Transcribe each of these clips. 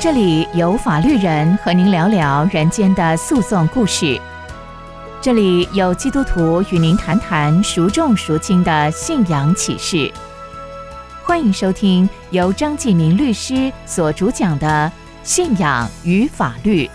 这里有法律人和您聊聊人间的诉讼故事，这里有基督徒与您谈谈孰重孰轻的信仰启示。欢迎收听由张继明律师所主讲的《信仰与法律》。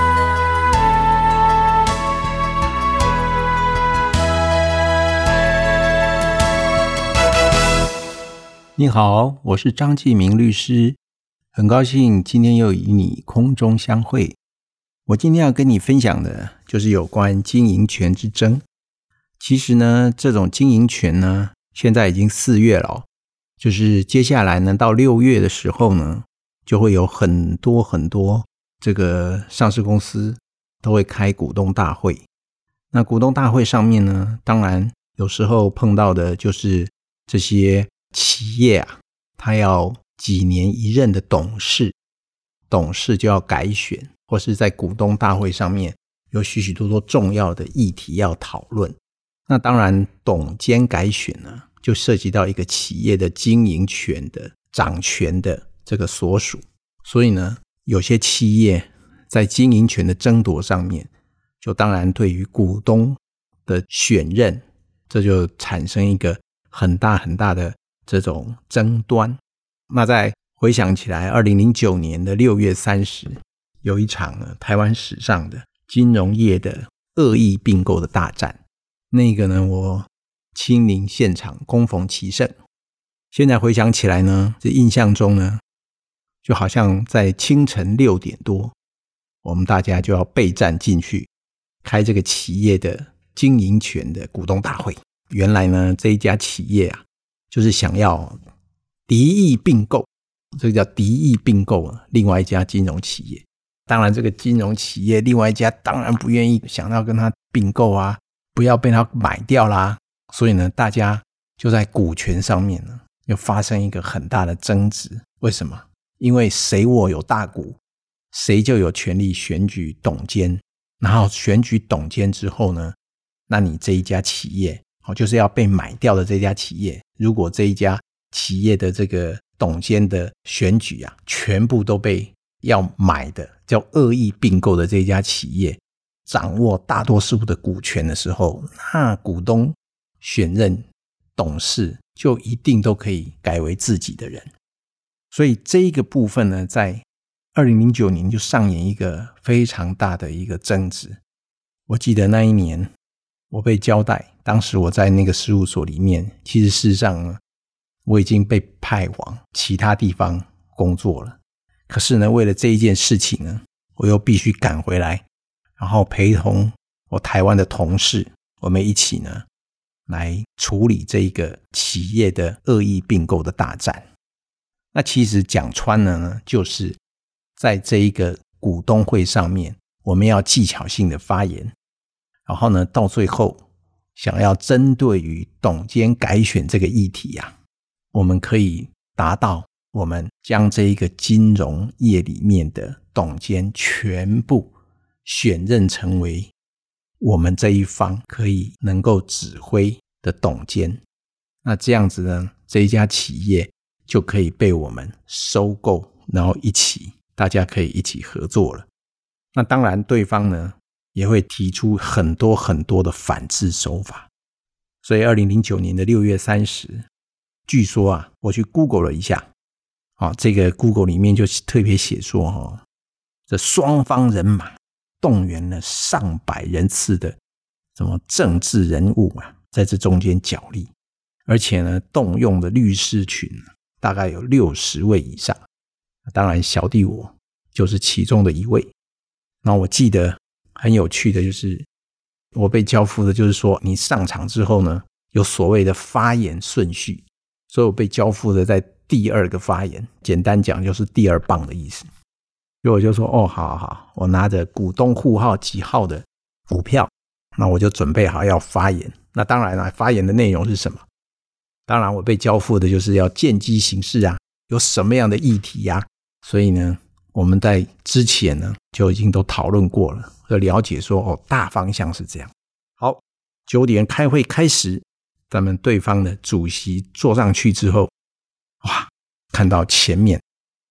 你好，我是张继明律师，很高兴今天又与你空中相会。我今天要跟你分享的就是有关经营权之争。其实呢，这种经营权呢，现在已经4月了，就是接下来呢，到6月的时候呢，就会有很多这个上市公司都会开股东大会。那股东大会上面呢，当然有时候碰到的就是这些企业啊，他要几年一任的董事就要改选，或是在股东大会上面有许许多多重要的议题要讨论。那当然董监改选呢，就涉及到一个企业的经营权的掌权的这个所属，所以呢，有些企业在经营权的争夺上面，就当然对于股东的选任，这就产生一个很大的这种争端。那再回想起来2009年的6月30有一场台湾史上的金融业的恶意并购的大战，那个呢，我亲临现场，恭逢其盛。现在回想起来呢，这印象中呢，就好像在清晨6点多，我们大家就要备战进去开这个企业的经营权的股东大会。原来呢，这一家企业啊，就是想要敌意并购，这个叫敌意并购另外一家金融企业。当然这个金融企业另外一家当然不愿意想要跟他并购啊，不要被他买掉啦，所以呢，大家就在股权上面呢，又发生一个很大的争执。为什么？因为谁握有大股，谁就有权利选举董监，然后选举董监之后呢，那你这一家企业就是要被买掉的这家企业，如果这一家企业的这个董监的选举啊，全部都被要买的叫恶意并购的这家企业掌握大多数的股权的时候，那股东选任董事就一定都可以改为自己的人。所以这一个部分呢，在2009年就上演一个非常大的一个争执。我记得那一年我被交代，当时我在那个事务所里面，其实事实上呢，我已经被派往其他地方工作了。可是呢，为了这一件事情呢，我又必须赶回来，然后陪同我台湾的同事，我们一起呢，来处理这一个企业的恶意并购的大战。那其实讲穿了呢，就是在这一个股东会上面，我们要技巧性的发言，然后呢，到最后想要针对于董监改选这个议题啊，我们可以达到我们将这一个金融业里面的董监全部选任成为我们这一方可以能够指挥的董监。那这样子呢，这一家企业就可以被我们收购，然后大家可以一起合作了。那当然对方呢也会提出很多的反制手法。所以2009年的6月30，据说啊，我去 Google 了一下，这个 Google 里面就特别写说，这双方人马动员了上百人次的什么政治人物啊，在这中间角力，而且呢，动用的律师群大概有60位以上。当然小弟我就是其中的一位。那我记得很有趣的就是我被交付的就是说，你上场之后呢，有所谓的发言顺序，所以我被交付的在第2个发言，简单讲就是第2棒的意思。所以我就说好，我拿着股东户号几号的股票，那我就准备好要发言。那当然了，发言的内容是什么？当然我被交付的就是要见机行事啊，有什么样的议题啊，所以呢，我们在之前呢就已经都讨论过了，就了解说大方向是这样。好，9点开会开始，咱们对方的主席坐上去之后，哇，看到前面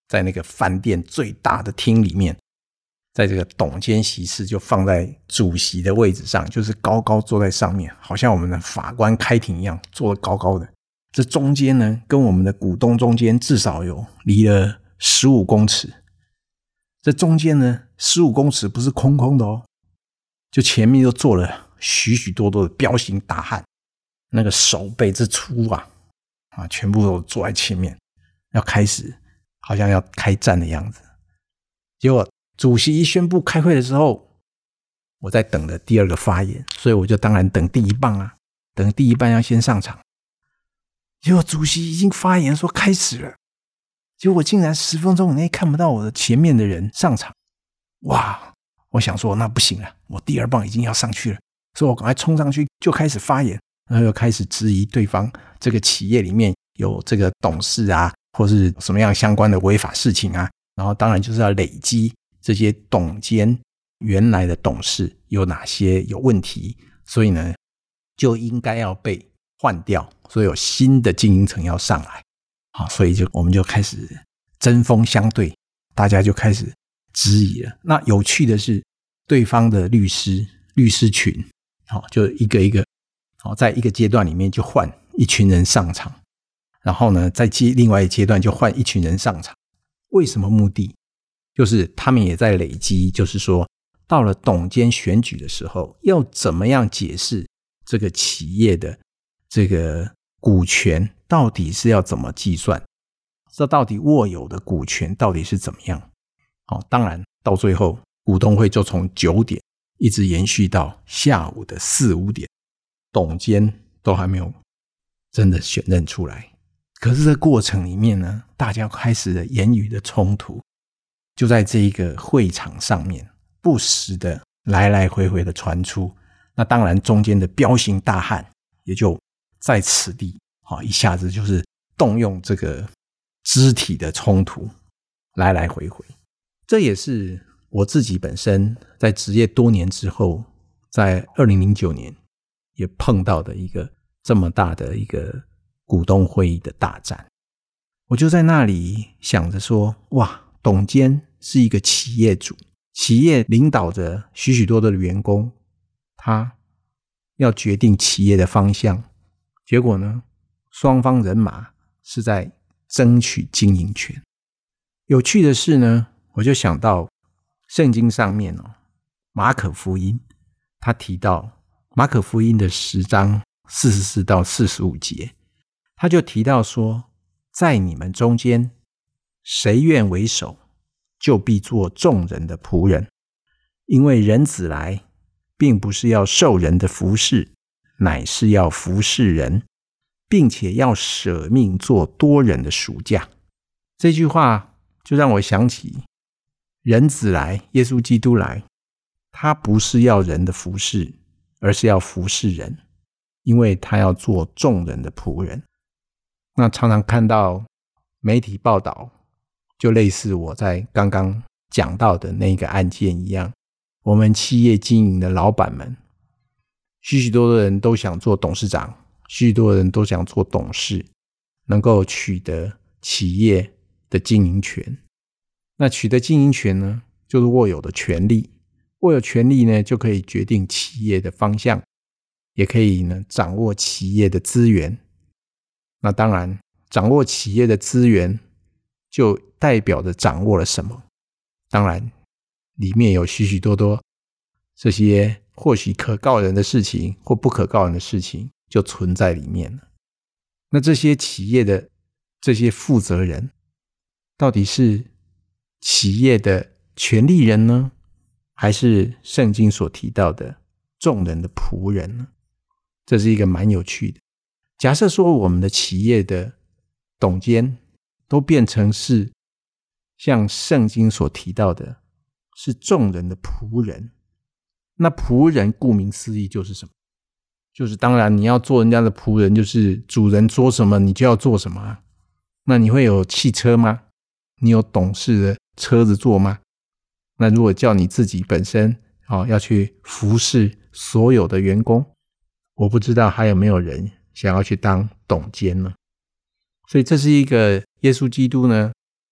在那个饭店最大的厅里面，在这个董监席次就放在主席的位置上，就是高高坐在上面，好像我们的法官开庭一样，坐得高高的。这中间呢，跟我们的股东中间至少有离了15公尺。这中间呢，15公尺不是空空的哦，就前面就坐了许许多多的彪形大汉，那个手背之粗啊，全部都坐在前面，要开始好像要开战的样子。结果主席一宣布开会的时候，我在等的第二个发言，所以我就当然等第一棒啊，等第一棒要先上场。结果主席已经发言说开始了，结果我竟然10分钟以内看不到我的前面的人上场。哇，我想说那不行了，我第二棒已经要上去了，所以我赶快冲上去就开始发言，然后又开始质疑对方这个企业里面有这个董事啊，或是什么样相关的违法事情啊，然后当然就是要累积这些董监原来的董事有哪些有问题，所以呢就应该要被换掉，所以有新的经营层要上来，所以我们就开始针锋相对，大家就开始质疑了。那有趣的是，对方的律师群就一个一个在一个阶段里面就换一群人上场，然后呢在另外一阶段就换一群人上场。为什么目的？就是他们也在累积，就是说到了董监选举的时候，要怎么样解释这个企业的这个股权到底是要怎么计算，这到底握有的股权到底是怎么样。当然到最后股东会就从9点一直延续到下午的4、5点，董监都还没有真的选任出来。可是这过程里面呢，大家开始了言语的冲突，就在这一个会场上面不时的来来回回的传出。那当然中间的彪形大汉也就在此地一下子就是动用这个肢体的冲突来来回回。这也是我自己本身在职业多年之后，在2009年也碰到的一个这么大的一个股东会议的大战。我就在那里想着说，哇，董监是一个企业主，企业领导着许许多多的员工，他要决定企业的方向，结果呢，双方人马是在争取经营权。有趣的是呢，我就想到圣经上面马可福音，他提到马可福音的10章44到45节，他就提到说，在你们中间谁愿为首，就必做众人的仆人，因为人子来并不是要受人的服事，乃是要服事人，并且要舍命做多人的赎价。这句话就让我想起人子来，耶稣基督来，他不是要人的服事，而是要服事人，因为他要做众人的仆人。那常常看到媒体报道，就类似我在刚刚讲到的那个案件一样，我们企业经营的老板们，许许多多人都想做董事长，许许多人都想做董事，能够取得企业的经营权。那取得经营权呢，就是握有的权利，握有权利呢，就可以决定企业的方向，也可以呢掌握企业的资源。那当然掌握企业的资源就代表着掌握了什么，当然里面有许许多多这些或许可告人的事情或不可告人的事情就存在里面了。那这些企业的这些负责人到底是企业的权利人呢，还是圣经所提到的众人的仆人呢？这是一个蛮有趣的。假设说我们的企业的董监都变成是像圣经所提到的是众人的仆人，那仆人顾名思义就是什么？就是当然你要做人家的仆人，就是主人说什么你就要做什么啊。那你会有汽车吗？你有董事的车子坐吗？那如果叫你自己本身要去服侍所有的员工，我不知道还有没有人想要去当董监呢？所以这是一个耶稣基督呢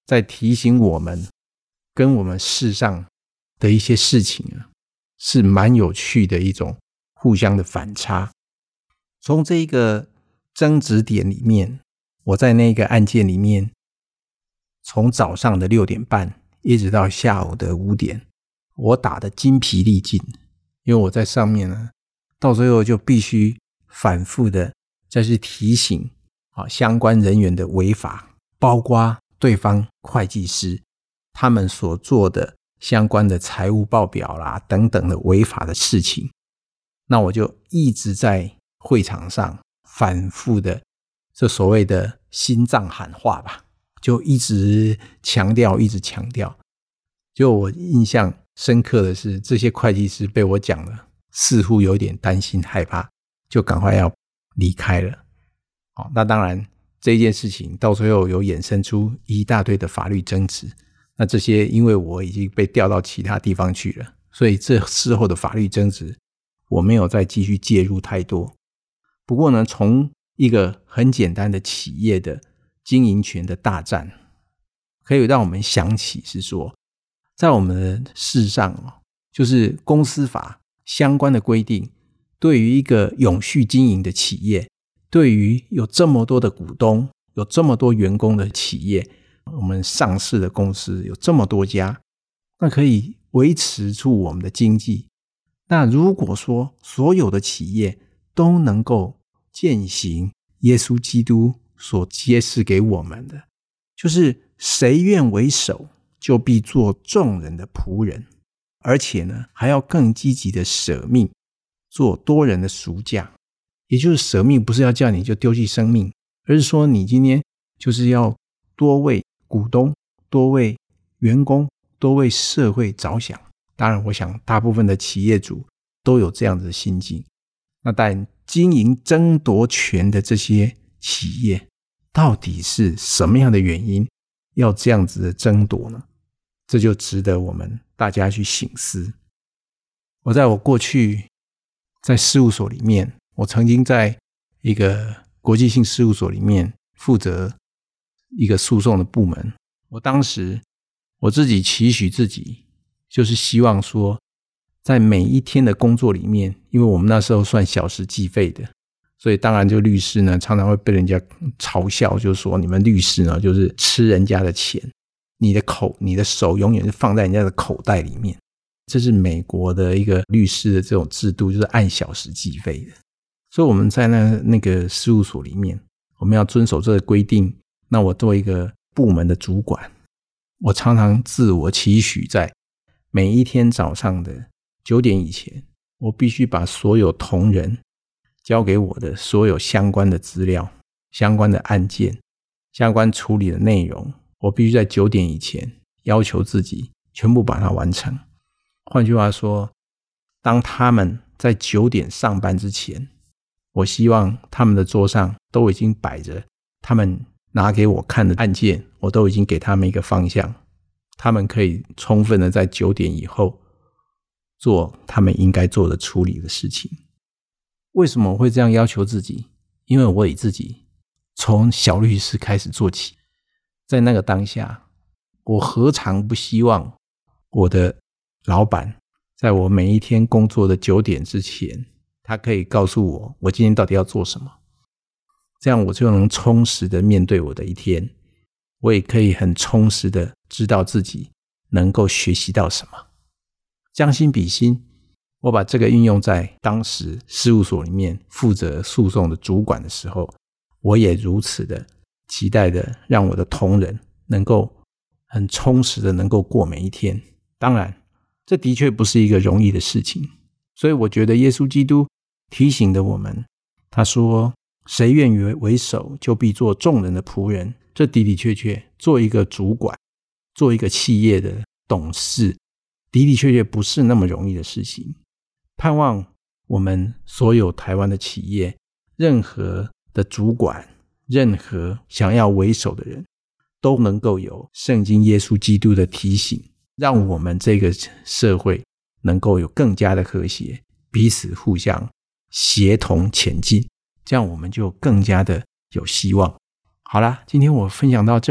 在提醒我们跟我们世上的一些事情是蛮有趣的一种互相的反差。从这一个争执点里面，我在那个案件里面，从早上的6点半一直到下午的5点，我打得精疲力尽，因为我在上面呢，到最后就必须反复的再去提醒相关人员的违法，包括对方会计师他们所做的相关的财务报表啦等等的违法的事情。那我就一直在会场上反复的这所谓的心脏喊话吧，就一直强调。就我印象深刻的是，这些会计师被我讲了，似乎有点担心害怕，就赶快要离开了。那当然这件事情到最后有衍生出一大堆的法律争执，那这些因为我已经被调到其他地方去了，所以这事后的法律争执我没有再继续介入太多。不过呢，从一个很简单的企业的经营权的大战，可以让我们想起是说，在我们的世上就是公司法相关的规定，对于一个永续经营的企业，对于有这么多的股东，有这么多员工的企业，我们上市的公司有这么多家，那可以维持住我们的经济。那如果说所有的企业都能够践行耶稣基督所揭示给我们的，就是谁愿为首，就必做众人的仆人，而且呢，还要更积极的舍命，做多人的赎价。也就是舍命不是要叫你就丢弃生命，而是说你今天就是要多为股东，多为员工，多为社会着想。当然我想大部分的企业主都有这样子的心境。那但经营争夺权的这些企业，到底是什么样的原因要这样子的争夺呢？这就值得我们大家去省思。我过去在事务所里面，我曾经在一个国际性事务所里面负责一个诉讼的部门。我当时我自己期许自己，就是希望说在每一天的工作里面，因为我们那时候算小时计费的，所以当然就律师呢常常会被人家嘲笑，就是说你们律师呢就是吃人家的钱，你的手永远是放在人家的口袋里面。这是美国的一个律师的这种制度，就是按小时计费的。所以我们在那个事务所里面，我们要遵守这个规定。那我作为一个部门的主管，我常常自我期许，在每一天早上的9点以前，我必须把所有同仁交给我的所有相关的资料、相关的案件、相关处理的内容，我必须在9点以前要求自己全部把它完成。换句话说，当他们在9点上班之前，我希望他们的桌上都已经摆着他们拿给我看的案件，我都已经给他们一个方向，他们可以充分的在9点以后做他们应该做的处理的事情。为什么我会这样要求自己？因为我以自己从小律师开始做起，在那个当下，我何尝不希望我的老板在我每一天工作的9点之前，他可以告诉我今天到底要做什么，这样我就能充实的面对我的一天，我也可以很充实的知道自己能够学习到什么。将心比心，我把这个运用在当时事务所里面负责诉讼的主管的时候，我也如此的期待的让我的同仁能够很充实的能够过每一天。当然这的确不是一个容易的事情，所以我觉得耶稣基督提醒的我们，他说谁愿意为首，就必做众人的仆人。这的的确确做一个主管，做一个企业的董事，的的确确不是那么容易的事情。盼望我们所有台湾的企业，任何的主管，任何想要为首的人，都能够有圣经耶稣基督的提醒，让我们这个社会能够有更加的和谐，彼此互相协同前进，这样我们就更加的有希望。好啦，今天我分享到这儿，我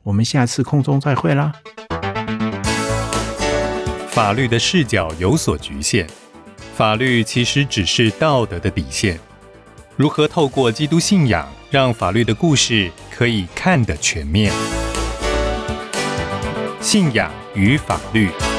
我们下次空中再会啦。 法律的视角有所局限，法律其实只是道德的底线。如何透过基督信仰，让法律的故事可以看得全面？信仰与法律。